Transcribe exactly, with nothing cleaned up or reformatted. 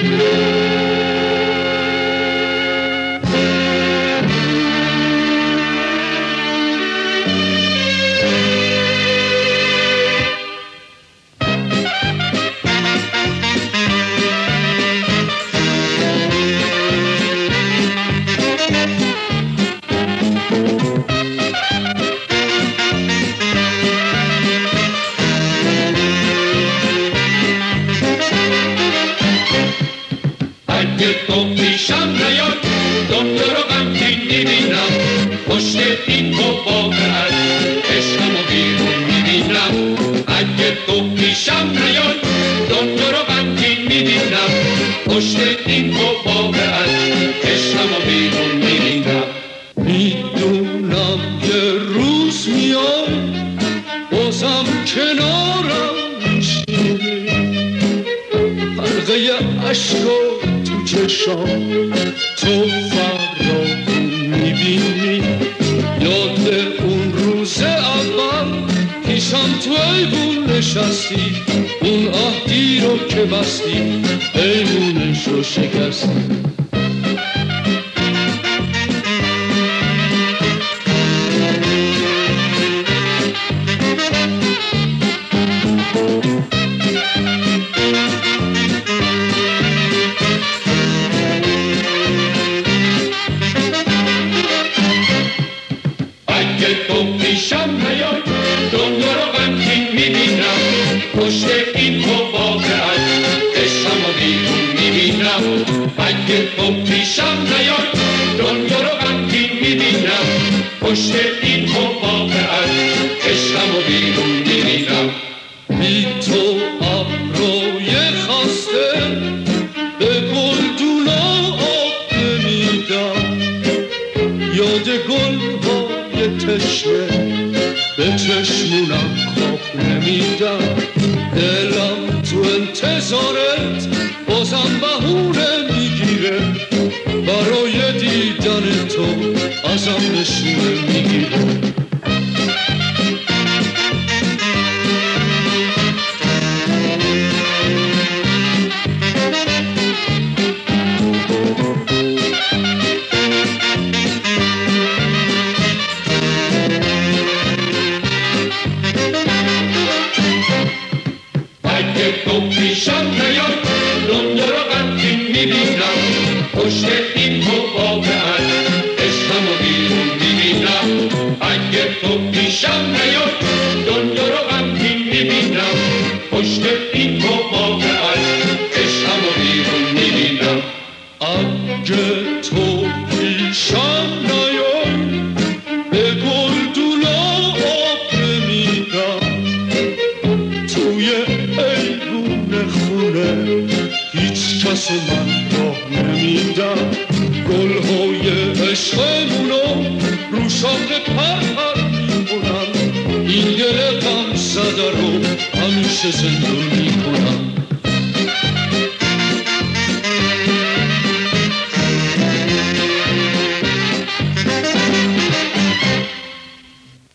اگه تو پیشم نیاد دنیا رو غمگین میبینم، پشت این قبابت عشقمو بیرون میبینم. اگه تو پیشم نیاد دنیا رو غمگین میبینم، پشت این قبابت عشقمو بیرون میبینم. میدونم یه روز میاد بازم کنارم میشینی، حلقه عشقا تو چشام تو فرامون میبینی. یاد اون روز اول پیشم تو ایوون نشستی، اون عهدی رو که بستی ایوونش رو شکستی. اگه تو پیشم نیای دنیا رو غمگین میبینم، پشت این قبابت عشقمو بیرون میبینم. اگه تو پیشم نیای دنیا رو غمگین میبینم، پشت این قبابت عشقمو بیرون میبینم. بی تو ابروی خسته به گلدونا آب نمیدم، یاد گلهای تشنه به چشمونم خواب نمیدم. دلم تو انتظارت بازم بهونه میگیره، برای دیدن تو ازم نشونه میگیره. اگه تو پیشم نیای دنیا رو غمگین میبینم، پشت این قبابت عشقمو بیرون میبینم. اگه تو پیشم نیای دنیا رو غمگین میبینم، پشت این قبابت عشقمو بیرون میبینم. اگه تو پیشم نیای به گلدونا آب نمیدم، توی ایوون خونه هیچ کس من راه نمیدم. گلهای عشقمونو رو شاخه پرپر میکنم، این دل غم زده رو همیشه زندون میکنم.